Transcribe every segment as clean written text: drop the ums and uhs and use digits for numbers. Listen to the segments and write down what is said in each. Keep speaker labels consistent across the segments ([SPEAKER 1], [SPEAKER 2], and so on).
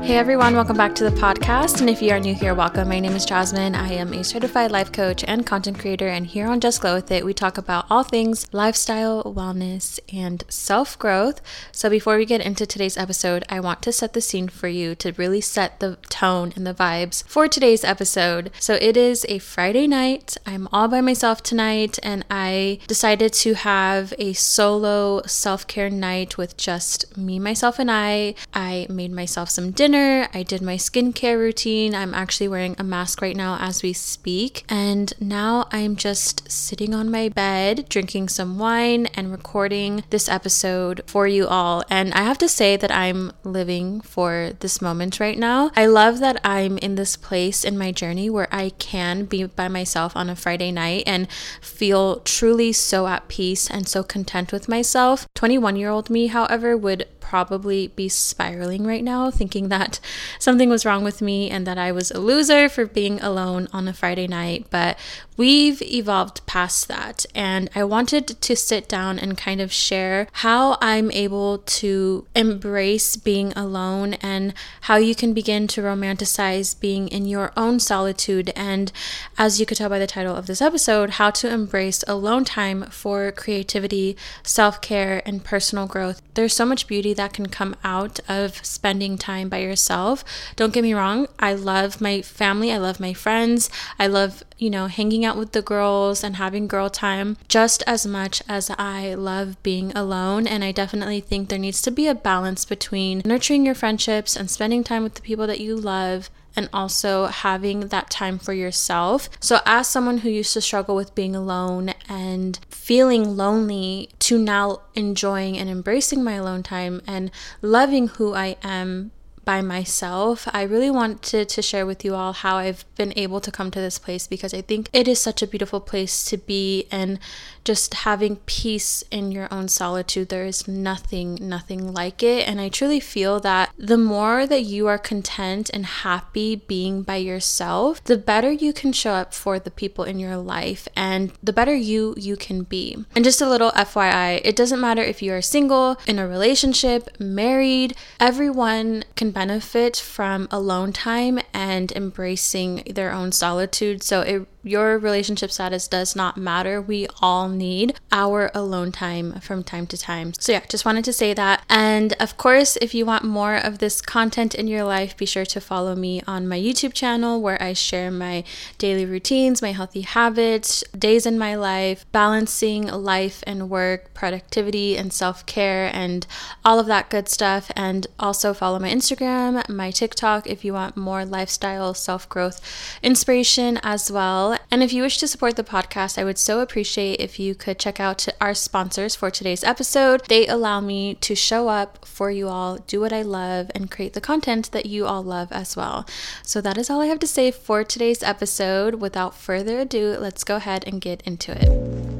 [SPEAKER 1] Hey everyone, welcome back to the podcast. And if you are new here, welcome. My name is Jasmine. I am a certified life coach and content creator. And here on Just Glow With It, we talk about all things lifestyle, wellness, and self-growth. So before we get into today's episode, I want to set the scene for you to really set the tone and the vibes for today's episode. So it is a Friday night. I'm all by myself tonight, and I decided to have a solo self-care night with just me, myself, and I. I made myself some dinner. I did my skincare routine. I'm actually wearing a mask right now as we speak. And now I'm just sitting on my bed, drinking some wine and recording this episode for you all. And I have to say that I'm living for this moment right now. I love that I'm in this place in my journey where I can be by myself on a Friday night and feel truly so at peace and so content with myself. 21-year-old me, however, would probably be spiraling right now, thinking that something was wrong with me and that I was a loser for being alone on a Friday night. But we've evolved past that, and I wanted to sit down and kind of share how I'm able to embrace being alone and how you can begin to romanticize being in your own solitude, and as you could tell by the title of this episode, how to embrace alone time for creativity, self-care, and personal growth. There's so much beauty that can come out of spending time by yourself. Don't get me wrong, I love my family, I love my friends, I love, hanging out with the girls and having girl time just as much as I love being alone. And I definitely think there needs to be a balance between nurturing your friendships and spending time with the people that you love, and also having that time for yourself. So as someone who used to struggle with being alone and feeling lonely, to now enjoying and embracing my alone time and loving who I am by myself, I really wanted to share with you all how I've been able to come to this place, because I think it is such a beautiful place to be, and just having peace in your own solitude, there is nothing like it. And I truly feel that the more that you are content and happy being by yourself, the better you can show up for the people in your life and the better you can be. And just a little FYI, it doesn't matter if you are single, in a relationship, married, everyone can benefit from alone time and embracing their own solitude. So your relationship status does not matter. We all need our alone time from time to time. So yeah, just wanted to say that. And of course, if you want more of this content in your life, be sure to follow me on my YouTube channel, where I share my daily routines, my healthy habits, days in my life, balancing life and work, productivity and self-care, and all of that good stuff. And also follow my Instagram, my TikTok, if you want more lifestyle, self-growth inspiration as well. And if you wish to support the podcast, I would so appreciate if you could check out our sponsors for today's episode. They allow me to show up for you all, do what I love, and create the content that you all love as well. So that is all I have to say for today's episode. Without further ado, let's go ahead and get into it.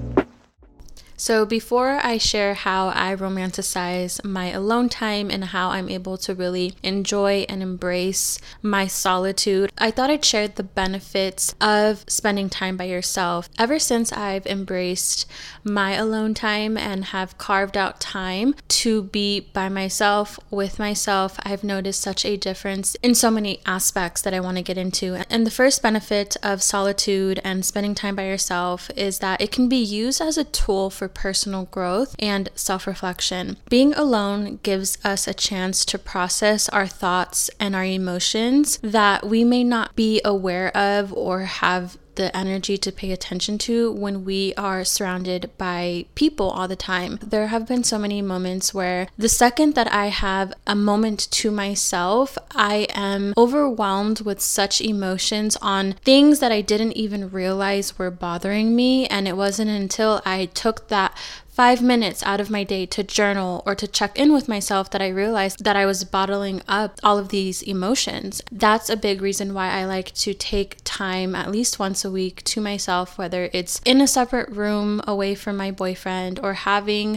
[SPEAKER 1] So before I share how I romanticize my alone time and how I'm able to really enjoy and embrace my solitude, I thought I'd share the benefits of spending time by yourself. Ever since I've embraced my alone time and have carved out time to be by myself, with myself, I've noticed such a difference in so many aspects that I want to get into. And the first benefit of solitude and spending time by yourself is that it can be used as a tool for personal growth and self-reflection. Being alone gives us a chance to process our thoughts and our emotions that we may not be aware of or have the energy to pay attention to when we are surrounded by people all the time. There have been so many moments where the second that I have a moment to myself, I am overwhelmed with such emotions on things that I didn't even realize were bothering me. And it wasn't until I took that 5 minutes out of my day to journal or to check in with myself that I realized that I was bottling up all of these emotions. That's a big reason why I like to take time at least once a week to myself, whether it's in a separate room away from my boyfriend or having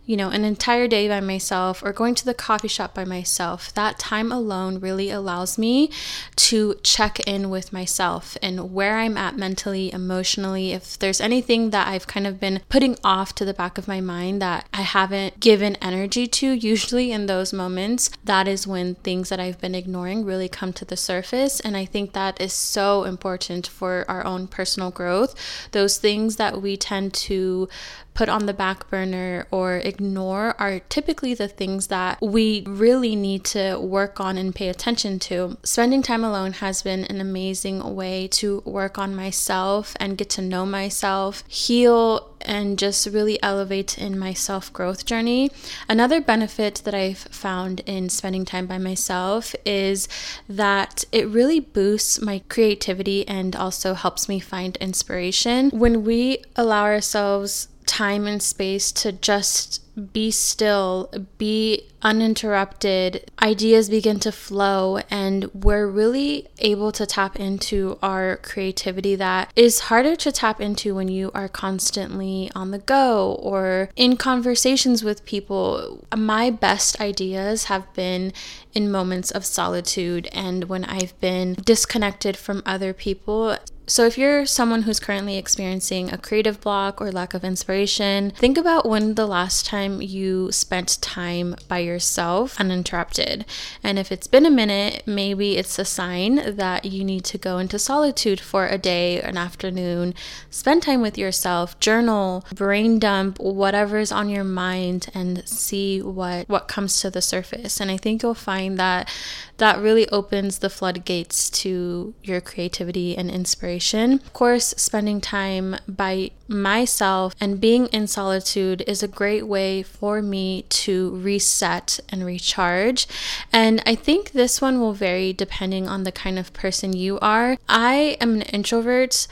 [SPEAKER 1] an entire day by myself or going to the coffee shop by myself, that time alone really allows me to check in with myself and where I'm at mentally, emotionally. If there's anything that I've kind of been putting off to the back of my mind that I haven't given energy to, usually in those moments, that is when things that I've been ignoring really come to the surface. And I think that is so important for our own personal growth. Those things that we tend to put on the back burner or ignore are typically the things that we really need to work on and pay attention to. Spending time alone has been an amazing way to work on myself and get to know myself, heal, and just really elevate in my self-growth journey. Another benefit that I've found in spending time by myself is that it really boosts my creativity and also helps me find inspiration. When we allow ourselves time and space to just be still, be uninterrupted, ideas begin to flow, and we're really able to tap into our creativity that is harder to tap into when you are constantly on the go or in conversations with people. My best ideas have been in moments of solitude and when I've been disconnected from other people. So if you're someone who's currently experiencing a creative block or lack of inspiration, think about when the last time you spent time by yourself uninterrupted. And if it's been a minute, maybe it's a sign that you need to go into solitude for a day, an afternoon, spend time with yourself, journal, brain dump, whatever's on your mind, and see what comes to the surface. And I think you'll find that really opens the floodgates to your creativity and inspiration. Of course, spending time by myself and being in solitude is a great way for me to reset and recharge. And I think this one will vary depending on the kind of person you are. I am an introvert.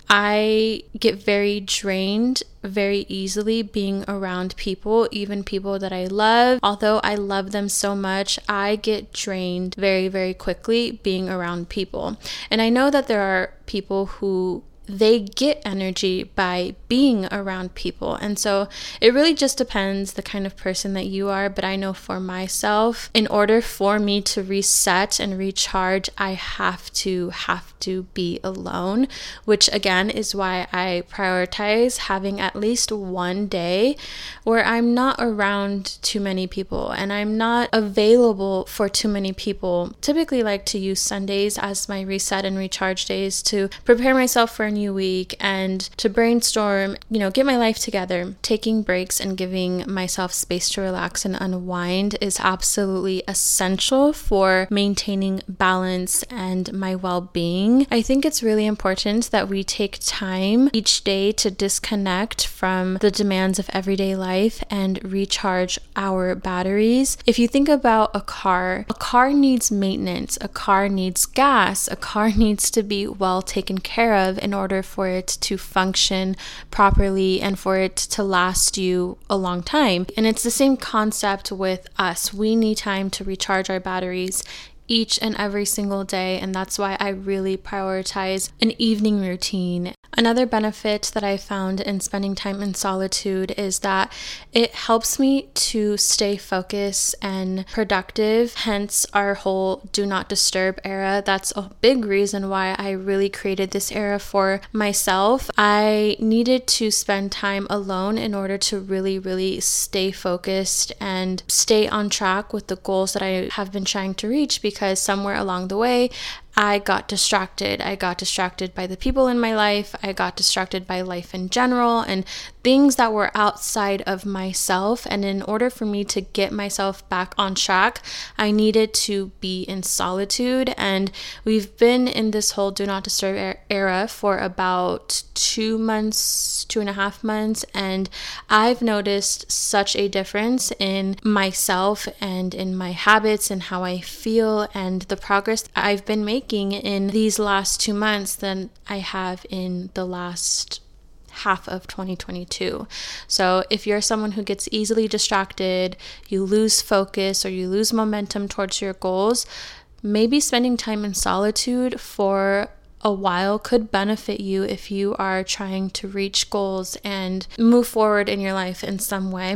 [SPEAKER 1] I get very drained very easily being around people, even people that I love. Although I love them so much, I get drained very, very quickly being around people. And I know that there are people who they get energy by being around people. And so it really just depends the kind of person that you are. But I know for myself, in order for me to reset and recharge, I have to be alone, which again is why I prioritize having at least one day where I'm not around too many people and I'm not available for too many people. Typically like to use Sundays as my reset and recharge days to prepare myself for a new week and to brainstorm, get my life together. Taking breaks and giving myself space to relax and unwind is absolutely essential for maintaining balance and my well-being. I think it's really important that we take time each day to disconnect from the demands of everyday life and recharge our batteries. If you think about a car needs maintenance, a car needs gas, a car needs to be well taken care of in order for it to function properly and for it to last you a long time. And it's the same concept with us. We need time to recharge our batteries each and every single day, and that's why I really prioritize an evening routine. Another benefit that I found in spending time in solitude is that it helps me to stay focused and productive, hence our whole do not disturb era. That's a big reason why I really created this era for myself. I needed to spend time alone in order to really, really stay focused and stay on track with the goals that I have been trying to reach, because somewhere along the way, I got distracted. I got distracted by the people in my life. I got distracted by life in general and things that were outside of myself. And in order for me to get myself back on track, I needed to be in solitude. And we've been in this whole do not disturb era for about 2.5 months. And I've noticed such a difference in myself and in my habits and how I feel and the progress I've been making in these last 2 months than I have in the last half of 2022. So if you're someone who gets easily distracted, you lose focus or you lose momentum towards your goals, maybe spending time in solitude for a while could benefit you if you are trying to reach goals and move forward in your life in some way.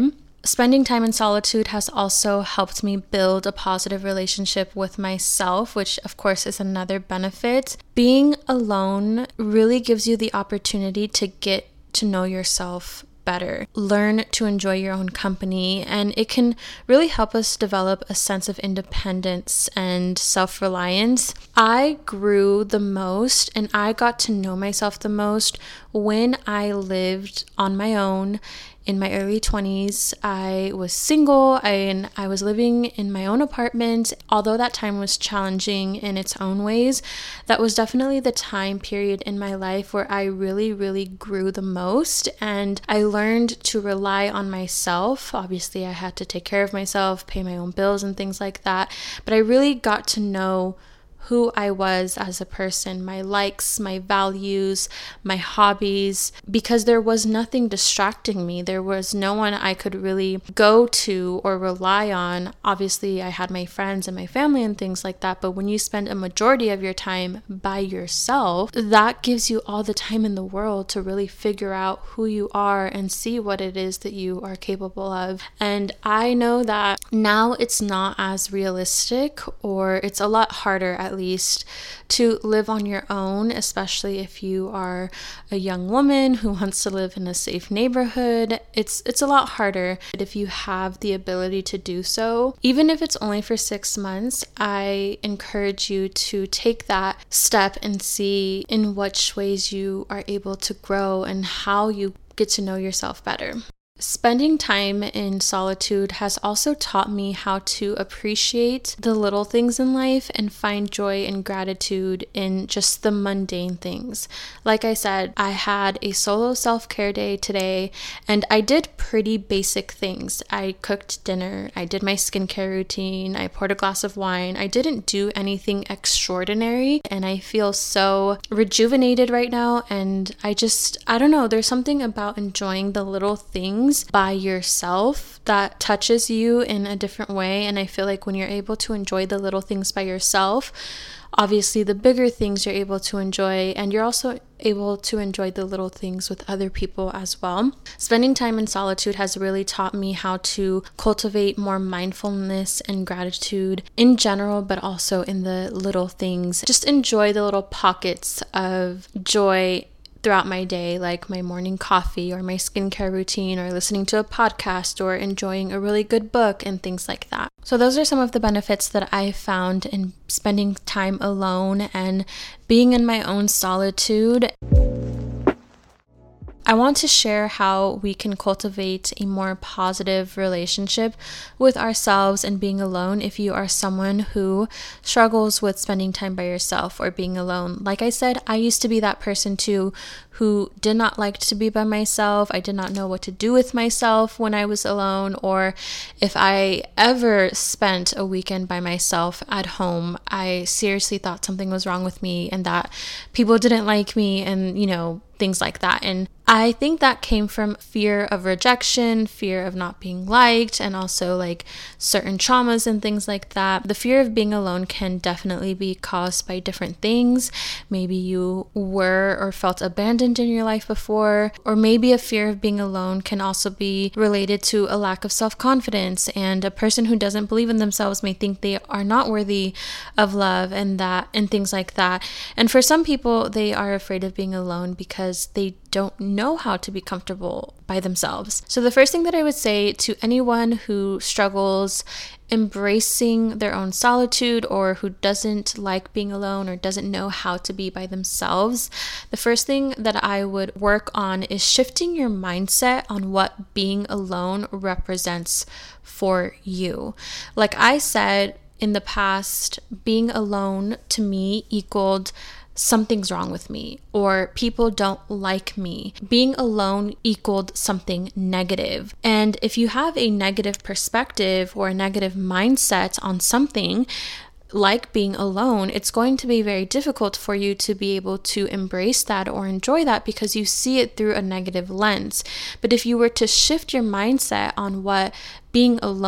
[SPEAKER 1] Spending time in solitude has also helped me build a positive relationship with myself, which of course is another benefit. Being alone really gives you the opportunity to get to know yourself better, learn to enjoy your own company, and it can really help us develop a sense of independence and self-reliance. I grew the most and I got to know myself the most when I lived on my own. In my early 20s, I was single and I was living in my own apartment. Although that time was challenging in its own ways, that was definitely the time period in my life where I really, really grew the most, and I learned to rely on myself. Obviously, I had to take care of myself, pay my own bills and things like that, but I really got to know who I was as a person, my likes, my values, my hobbies, because there was nothing distracting me. There was no one I could really go to or rely on. Obviously, I had my friends and my family and things like that, but when you spend a majority of your time by yourself, that gives you all the time in the world to really figure out who you are and see what it is that you are capable of. And I know that now it's not as realistic, or it's a lot harder at least, to live on your own, especially if you are a young woman who wants to live in a safe neighborhood. It's a lot harder. But if you have the ability to do so, even if it's only for 6 months, I encourage you to take that step and see in which ways you are able to grow and how you get to know yourself better. Spending time in solitude has also taught me how to appreciate the little things in life and find joy and gratitude in just the mundane things. Like I said, I had a solo self-care day today, and I did pretty basic things. I cooked dinner, I did my skincare routine, I poured a glass of wine. I didn't do anything extraordinary, and I feel so rejuvenated right now. And I don't know, there's something about enjoying the little things by yourself that touches you in a different way. And I feel like when you're able to enjoy the little things by yourself, obviously the bigger things you're able to enjoy, and you're also able to enjoy the little things with other people as well. Spending time in solitude has really taught me how to cultivate more mindfulness and gratitude in general, but also in the little things. Just enjoy the little pockets of joy throughout my day, like my morning coffee or my skincare routine or listening to a podcast or enjoying a really good book and things like that. So those are some of the benefits that I found in spending time alone and being in my own solitude. I want to share how we can cultivate a more positive relationship with ourselves and being alone if you are someone who struggles with spending time by yourself or being alone. Like I said, I used to be that person too, who did not like to be by myself. I did not know what to do with myself when I was alone, or if I ever spent a weekend by myself at home, I seriously thought something was wrong with me and that people didn't like me and, things like that. And I think that came from fear of rejection, fear of not being liked, and also like certain traumas and things like that. The fear of being alone can definitely be caused by different things. Maybe you were or felt abandoned in your life before, or maybe a fear of being alone can also be related to a lack of self-confidence, and a person who doesn't believe in themselves may think they are not worthy of love and things like that. And for some people, they are afraid of being alone because they don't know how to be comfortable by themselves. So the first thing that I would say to anyone who struggles embracing their own solitude, or who doesn't like being alone or doesn't know how to be by themselves, the first thing that I would work on is shifting your mindset on what being alone represents for you. Like I said in the past, being alone to me equaled something's wrong with me, or people don't like me. Being alone equaled something negative. And if you have a negative perspective or a negative mindset on something like being alone, it's going to be very difficult for you to be able to embrace that or enjoy that because you see it through a negative lens. But if you were to shift your mindset on what being alone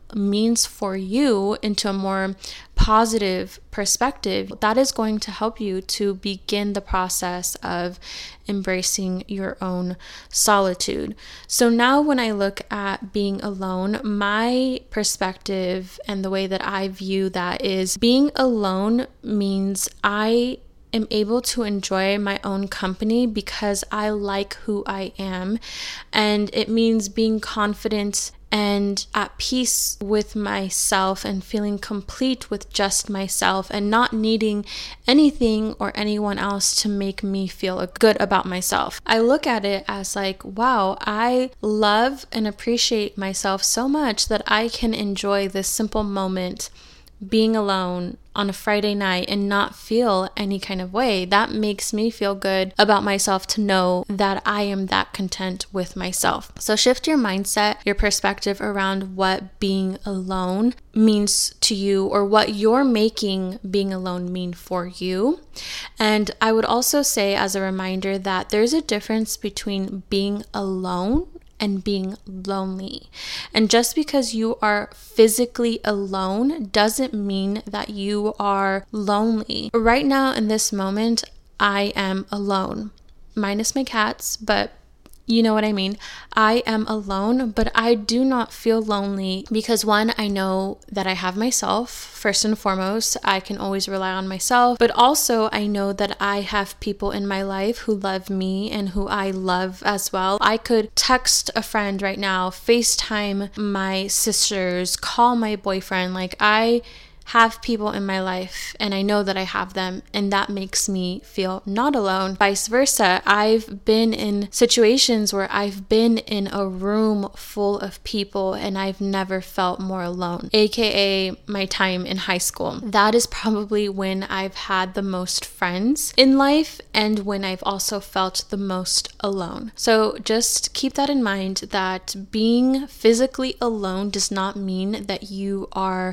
[SPEAKER 1] means for you into a more positive perspective, that is going to help you to begin the process of embracing your own solitude. So now when I look at being alone, my perspective and the way that I view that is being alone means I am able to enjoy my own company because I like who I am. And it means being confident and at peace with myself and feeling complete with just myself and not needing anything or anyone else to make me feel good about myself. I look at it as like, wow, I love and appreciate myself so much that I can enjoy this simple moment being alone on a Friday night and not feel any kind of way. That makes me feel good about myself to know that I am that content with myself. So shift your mindset, your perspective around what being alone means to you or what you're making being alone mean for you. And I would also say as a reminder that there's a difference between being alone and being lonely. And just because you are physically alone doesn't mean that you are lonely. Right now in this moment, I am alone, minus my cats, but you know what I mean. I am alone, but I do not feel lonely because one, I know that I have myself. First and foremost, I can always rely on myself, but also I know that I have people in my life who love me and who I love as well. I could text a friend right now, FaceTime my sisters, call my boyfriend. Like I have people in my life and I know that I have them, and that makes me feel not alone. Vice versa, I've been in situations where I've been in a room full of people and I've never felt more alone, aka my time in high school. That is probably when I've had the most friends in life and when I've also felt the most alone. So just keep that in mind, that being physically alone does not mean that you are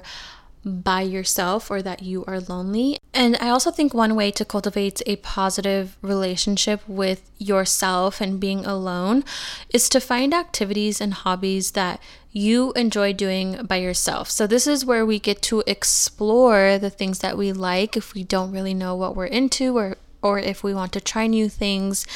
[SPEAKER 1] by yourself or that you are lonely. And I also think one way to cultivate a positive relationship with yourself and being alone is to find activities and hobbies that you enjoy doing by yourself. So this is where we get to explore the things that we like if we don't really know what we're into or if we want to try new things.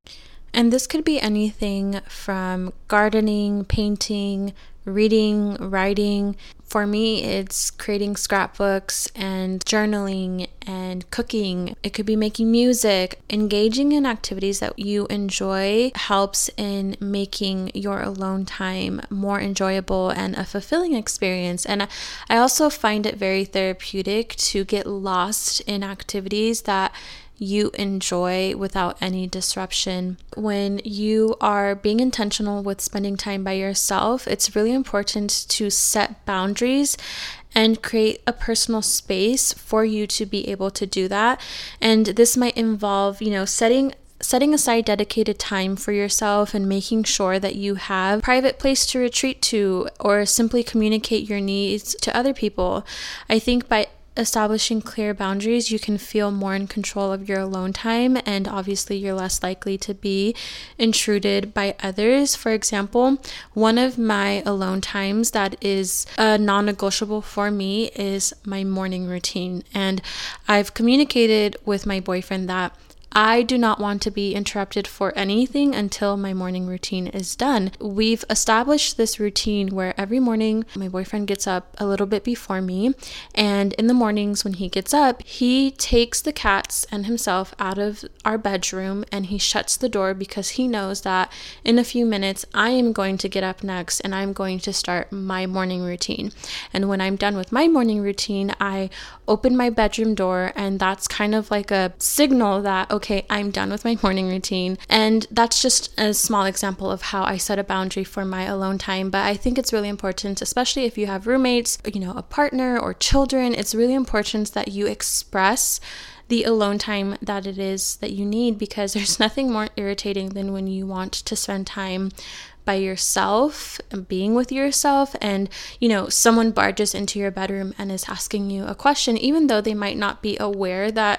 [SPEAKER 1] And this could be anything from gardening, painting, reading, writing. For me, it's creating scrapbooks and journaling and cooking. It could be making music. Engaging in activities that you enjoy helps in making your alone time more enjoyable and a fulfilling experience. And I also find it very therapeutic to get lost in activities that you enjoy without any disruption. When you are being intentional with spending time by yourself, it's really important to set boundaries and create a personal space for you to be able to do that. And this might involve, setting aside dedicated time for yourself and making sure that you have a private place to retreat to or simply communicate your needs to other people. I think by establishing clear boundaries, you can feel more in control of your alone time, and obviously you're less likely to be intruded by others. For example, one of my alone times that is non-negotiable for me is my morning routine, and I've communicated with my boyfriend that I do not want to be interrupted for anything until my morning routine is done. We've established this routine where every morning my boyfriend gets up a little bit before me, and in the mornings when he gets up, he takes the cats and himself out of our bedroom and he shuts the door because he knows that in a few minutes I am going to get up next and I'm going to start my morning routine. And when I'm done with my morning routine, I open my bedroom door, and that's kind of like a signal that, okay, I'm done with my morning routine. And that's just a small example of how I set a boundary for my alone time. But I think it's really important, especially if you have roommates, a partner or children, it's really important that you express the alone time that it is that you need, because there's nothing more irritating than when you want to spend time by yourself and being with yourself and someone barges into your bedroom and is asking you a question, even though they might not be aware that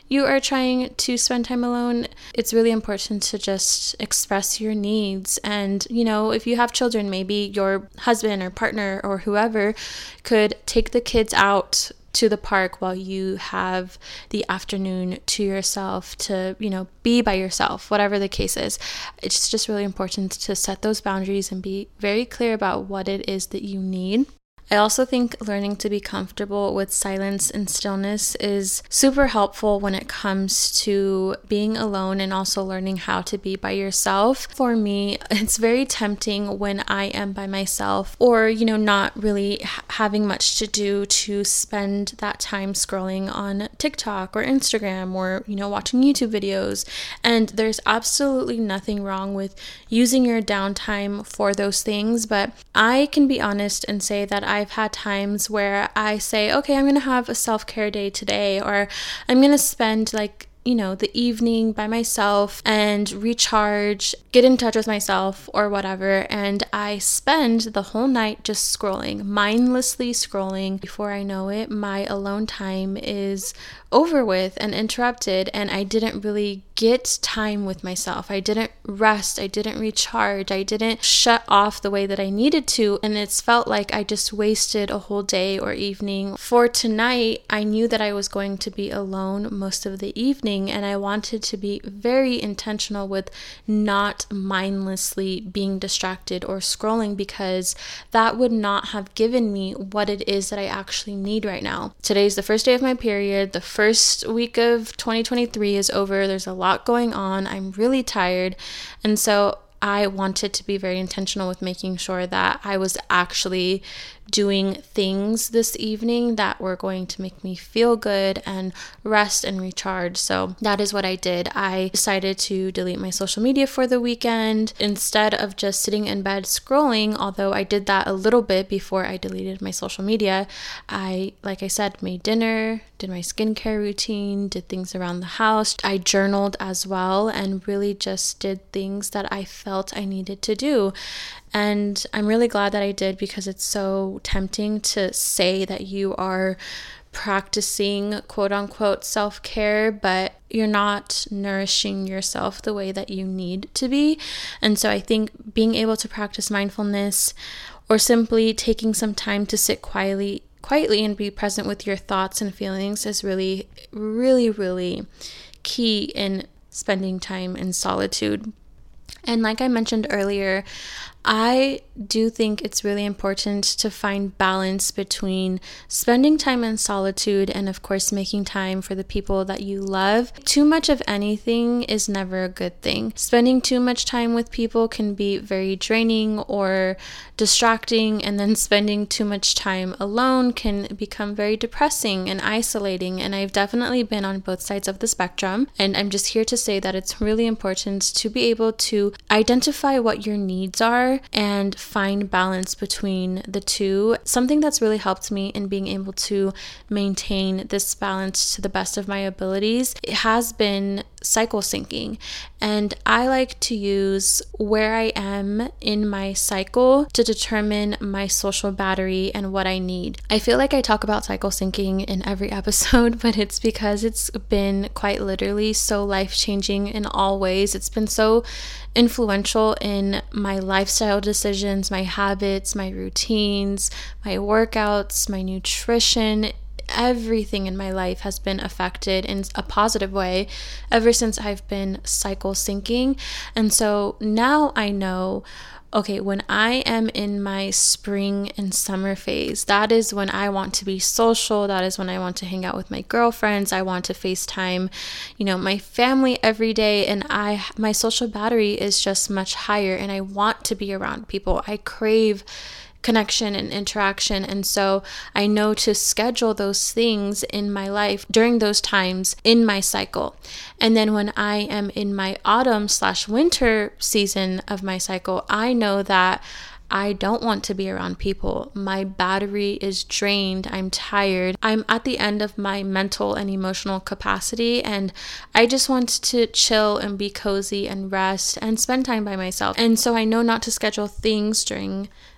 [SPEAKER 1] you are trying to spend time alone, it's really important to just express your needs. And, if you have children, maybe your husband or partner or whoever could take the kids out to the park while you have the afternoon to yourself to, be by yourself, whatever the case is. It's just really important to set those boundaries and be very clear about what it is that you need. I also think learning to be comfortable with silence and stillness is super helpful when it comes to being alone and also learning how to be by yourself. For me, it's very tempting when I am by myself or, not really having much to do to spend that time scrolling on TikTok or Instagram or, watching YouTube videos. And there's absolutely nothing wrong with using your downtime for those things. But I can be honest and say that I've had times where I say, okay, I'm going to have a self-care day today, or I'm going to spend the evening by myself and recharge, get in touch with myself or whatever. And I spend the whole night just scrolling, mindlessly scrolling. Before I know it, my alone time is over with and interrupted, and I didn't really get time with myself. I didn't rest. I didn't recharge. I didn't shut off the way that I needed to, and it's felt like I just wasted a whole day or evening. For tonight, I knew that I was going to be alone most of the evening, and I wanted to be very intentional with not mindlessly being distracted or scrolling, because that would not have given me what it is that I actually need right now. Today's the first day of my period. The first week of 2023 is over. There's a lot going on. I'm really tired. And so I wanted to be very intentional with making sure that I was actually doing things this evening that were going to make me feel good and rest and recharge. So that is what I did. I decided to delete my social media for the weekend instead of just sitting in bed scrolling, although I did that a little bit before I deleted my social media. I, like I said, made dinner, did my skincare routine, did things around the house. I journaled as well and really just did things that I felt I needed to do. And I'm really glad that I did, because it's so tempting to say that you are practicing quote unquote self-care, but you're not nourishing yourself the way that you need to be. And so I think being able to practice mindfulness, or simply taking some time to sit quietly and be present with your thoughts and feelings, is really, really, really key in spending time in solitude. And like I mentioned earlier, I do think it's really important to find balance between spending time in solitude and, of course, making time for the people that you love. Too much of anything is never a good thing. Spending too much time with people can be very draining or distracting, and then spending too much time alone can become very depressing and isolating. And I've definitely been on both sides of the spectrum, and I'm just here to say that it's really important to be able to identify what your needs are and find balance between the two. Something that's really helped me in being able to maintain this balance to the best of my abilities, it has been cycle syncing. And I like to use where I am in my cycle to determine my social battery and what I need. I feel like I talk about cycle syncing in every episode, but it's because it's been quite literally so life-changing in all ways. It's been so influential in my lifestyle decisions, my habits, my routines, my workouts, my nutrition. Everything in my life has been affected in a positive way ever since I've been cycle syncing. And so now I know, okay, when I am in my spring and summer phase, that is when I want to be social. That is when I want to hang out with my girlfriends. I want to FaceTime, my family every day. And my social battery is just much higher, and I want to be around people. I crave connection and interaction. And so I know to schedule those things in my life during those times in my cycle. And then when I am in my autumn/winter season of my cycle, I know that I don't want to be around people. My battery is drained. I'm tired. I'm at the end of my mental and emotional capacity, and I just want to chill and be cozy and rest and spend time by myself. And so I know not to schedule things during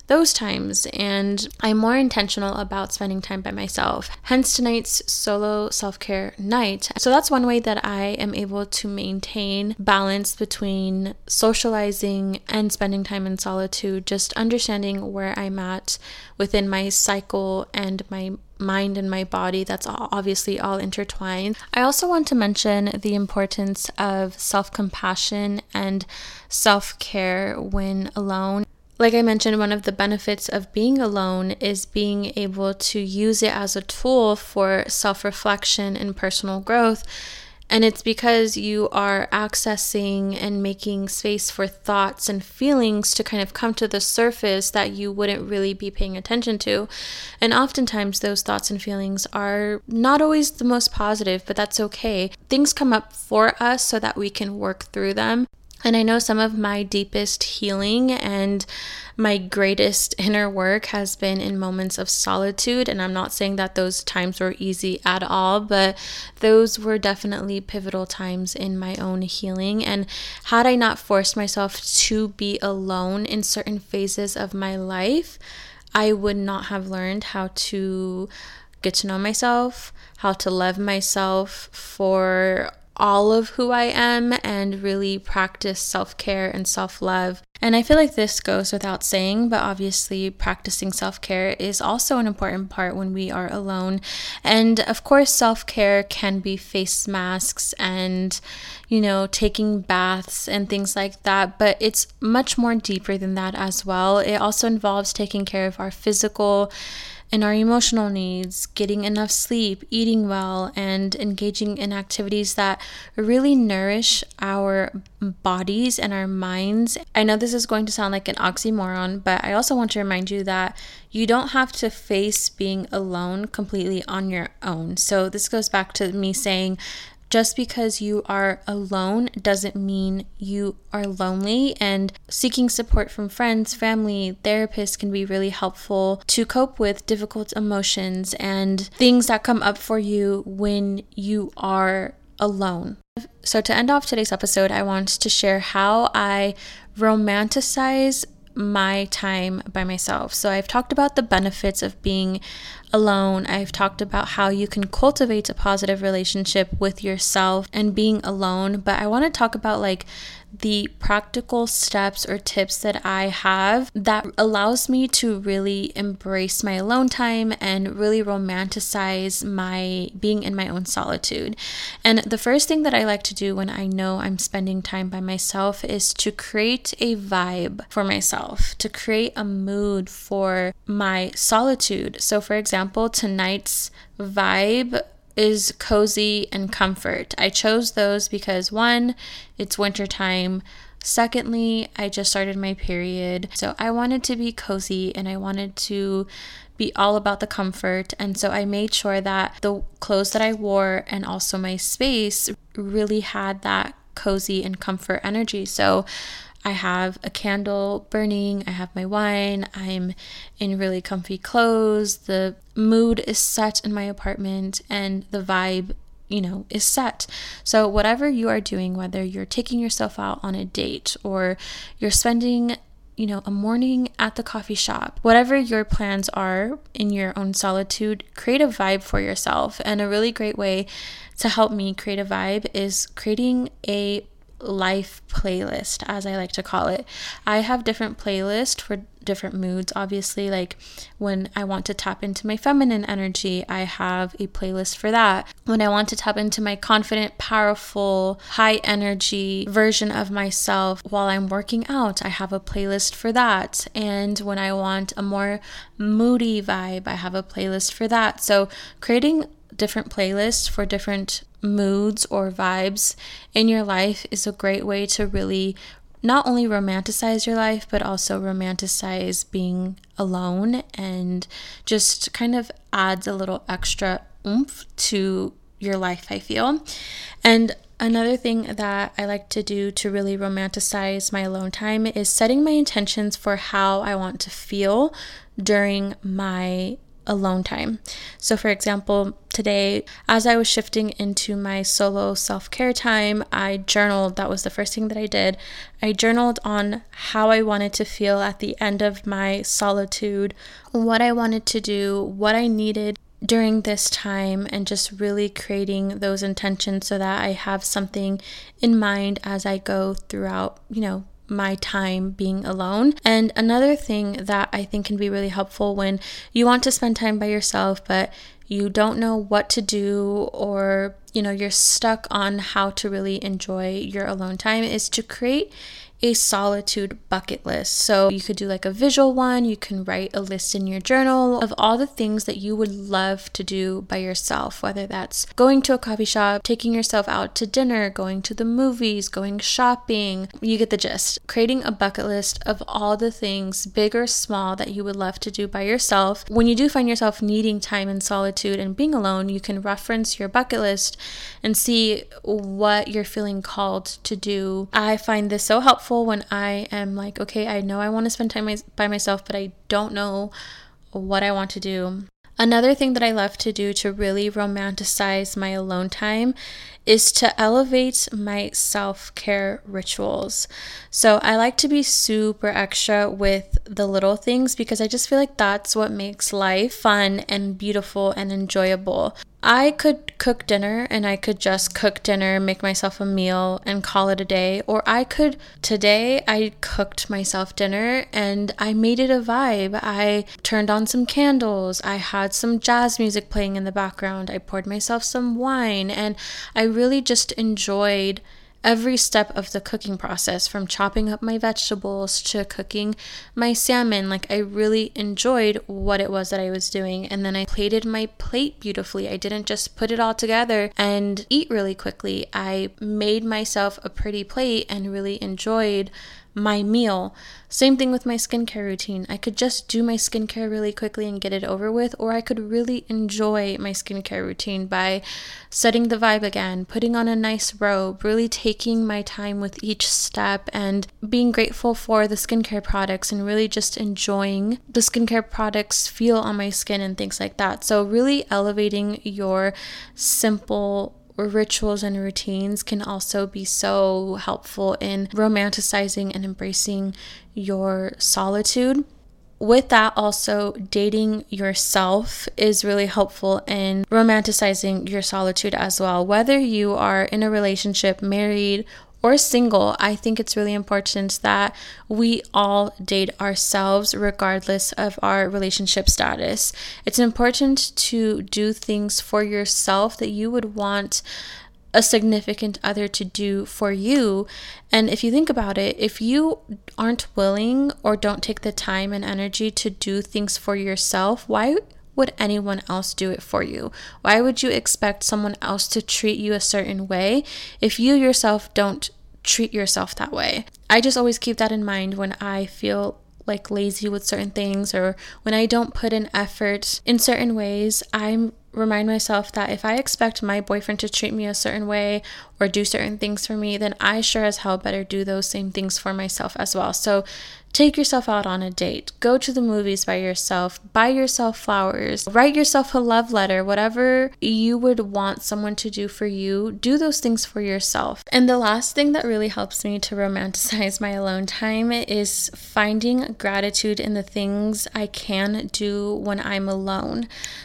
[SPEAKER 1] those times, and I'm more intentional about spending time by myself. Hence tonight's solo self-care night. So that's one way that I am able to maintain balance between socializing and spending time in solitude, just understanding where I'm at within my cycle and my mind and my body. That's obviously all intertwined. I also want to mention the importance of self-compassion and self-care when alone. Like I mentioned, one of the benefits of being alone is being able to use it as a tool for self-reflection and personal growth. And it's because you are accessing and making space for thoughts and feelings to kind of come to the surface that you wouldn't really be paying attention to. And oftentimes those thoughts and feelings are not always the most positive, but that's okay. Things come up for us so that we can work through them. And I know some of my deepest healing and my greatest inner work has been in moments of solitude. And I'm not saying that those times were easy at all, but those were definitely pivotal times in my own healing. And had I not forced myself to be alone in certain phases of my life, I would not have learned how to get to know myself, how to love myself for all of who I am, and really practice self-care and self-love. And I feel like this goes without saying, but obviously practicing self-care is also an important part when we are alone. And of course, self-care can be face masks and, taking baths and things like that, but it's much more deeper than that as well. It also involves taking care of our physical and our emotional needs, getting enough sleep, eating well, and engaging in activities that really nourish our bodies and our minds. I know this is going to sound like an oxymoron, but I also want to remind you that you don't have to face being alone completely on your own. So this goes back to me saying, just because you are alone doesn't mean you are lonely, and seeking support from friends, family, therapists can be really helpful to cope with difficult emotions and things that come up for you when you are alone. So to end off today's episode, I want to share how I romanticize my time by myself. So I've talked about the benefits of being alone. I've talked about how you can cultivate a positive relationship with yourself and being alone, but I want to talk about the practical steps or tips that I have that allows me to really embrace my alone time and really romanticize my being in my own solitude. And the first thing that I like to do when I know I'm spending time by myself is to create a vibe for myself, to create a mood for my solitude. So for example, tonight's vibe is cozy and comfort. I chose those because one, it's wintertime. Secondly, I just started my period. So I wanted to be cozy and I wanted to be all about the comfort. And so I made sure that the clothes that I wore and also my space really had that cozy and comfort energy. So I have a candle burning, I have my wine, I'm in really comfy clothes, the mood is set in my apartment, and the vibe, is set. So whatever you are doing, whether you're taking yourself out on a date or you're spending a morning at the coffee shop, whatever your plans are in your own solitude, create a vibe for yourself. And a really great way to help me create a vibe is creating a life playlist, as I like to call it. I have different playlists for different moods. Obviously, like when I want to tap into my feminine energy, I have a playlist for that. When I want to tap into my confident, powerful, high energy version of myself while I'm working out, I have a playlist for that. And when I want a more moody vibe, I have a playlist for that. So creating different playlists for different moods or vibes in your life is a great way to really not only romanticize your life, but also romanticize being alone, and just kind of adds a little extra oomph to your life, I feel. And another thing that I like to do to really romanticize my alone time is setting my intentions for how I want to feel during my alone time. So for example, today, as I was shifting into my solo self-care time, I journaled. That was the first thing that I did. I journaled on how I wanted to feel at the end of my solitude, what I wanted to do, what I needed during this time, and just really creating those intentions so that I have something in mind as I go throughout, my time being alone. And another thing that I think can be really helpful when you want to spend time by yourself, but you don't know what to do, or you're stuck on how to really enjoy your alone time, is to create a solitude bucket list. So you could do like a visual one. You can write a list in your journal of all the things that you would love to do by yourself, whether that's going to a coffee shop, taking yourself out to dinner, going to the movies, going shopping. You get the gist. Creating a bucket list of all the things, big or small, that you would love to do by yourself. When you do find yourself needing time in solitude and being alone, you can reference your bucket list and see what you're feeling called to do. I find this so helpful when I am like, okay, I know I want to spend time by myself, but I don't know what I want to do. Another thing that I love to do to really romanticize my alone time is to elevate my self-care rituals. So I like to be super extra with the little things because I just feel like that's what makes life fun and beautiful and enjoyable. I could cook dinner and I could just cook dinner, make myself a meal and call it a day. Or today I cooked myself dinner and I made it a vibe. I turned on some candles. I had some jazz music playing in the background. I poured myself some wine, and I really just enjoyed every step of the cooking process, from chopping up my vegetables to cooking my salmon. Like, I really enjoyed what it was that I was doing. And then I plated my plate beautifully. I didn't just put it all together and eat really quickly. I made myself a pretty plate and really enjoyed my meal. Same thing with my skincare routine. I could just do my skincare really quickly and get it over with, or I could really enjoy my skincare routine by setting the vibe again, putting on a nice robe, really taking my time with each step and being grateful for the skincare products and really just enjoying the skincare products feel on my skin and things like that. So really elevating your simple rituals and routines can also be so helpful in romanticizing and embracing your solitude. With that, also dating yourself is really helpful in romanticizing your solitude as well. Whether you are in a relationship, married, or single, I think it's really important that we all date ourselves regardless of our relationship status. It's important to do things for yourself that you would want a significant other to do for you. And if you think about it, if you aren't willing or don't take the time and energy to do things for yourself, why would anyone else do it for you? Why would you expect someone else to treat you a certain way if you yourself don't treat yourself that way? I just always keep that in mind when I feel like lazy with certain things, or when I don't put in effort in certain ways. I remind myself that if I expect my boyfriend to treat me a certain way or do certain things for me, then I sure as hell better do those same things for myself as well. So take yourself out on a date, go to the movies by yourself, buy yourself flowers, write yourself a love letter, whatever you would want someone to do for you, do those things for yourself. And the last thing that really helps me to romanticize my alone time is finding gratitude in the things I can do when I'm alone.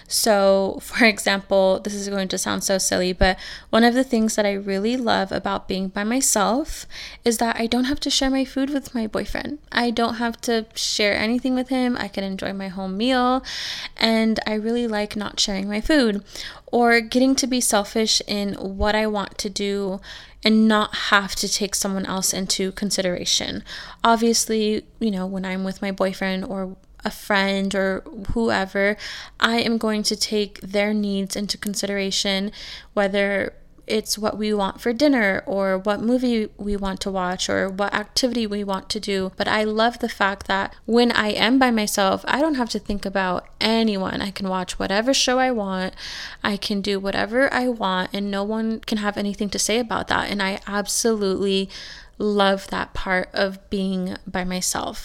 [SPEAKER 1] So, for example, this is going to sound so silly, but one of the things that I really love about being by myself is that I don't have to share my food with my boyfriend. I don't have to share anything with him. I can enjoy my home meal, and I really like not sharing my food or getting to be selfish in what I want to do and not have to take someone else into consideration. Obviously, when I'm with my boyfriend or a friend or whoever, I am going to take their needs into consideration, whether it's what we want for dinner or what movie we want to watch or what activity we want to do. But I love the fact that when I am by myself, I don't have to think about anyone. I can watch whatever show I want. I can do whatever I want, and no one can have anything to say about that. And I absolutely love that part of being by myself.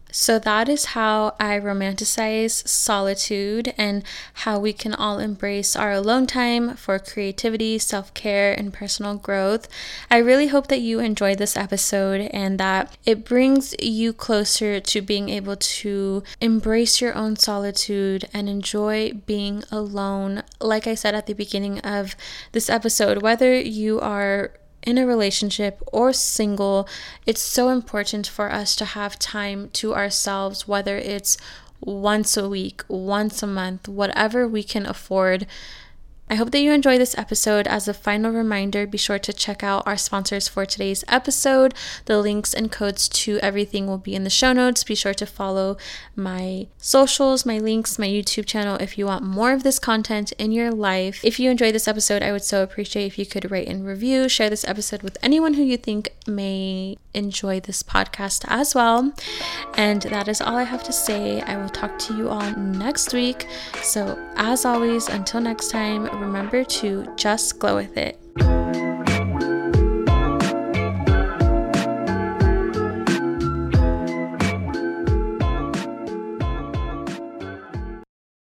[SPEAKER 1] So that is how I romanticize solitude and how we can all embrace our alone time for creativity, self-care, and personal growth. I really hope that you enjoyed this episode and that it brings you closer to being able to embrace your own solitude and enjoy being alone. Like I said at the beginning of this episode, whether you are in a relationship or single, it's so important for us to have time to ourselves, whether it's once a week, once a month, whatever we can afford. I hope that you enjoy this episode. As a final reminder, be sure to check out our sponsors for today's episode. The links and codes to everything will be in the show notes. Be sure to follow my socials, my links, my YouTube channel if you want more of this content in your life. If you enjoyed this episode, I would so appreciate if you could rate and review, share this episode with anyone who you think may enjoy this podcast as well. And that is all I have to say. I will talk to you all next week. So as always, until next time, remember to just glow with it.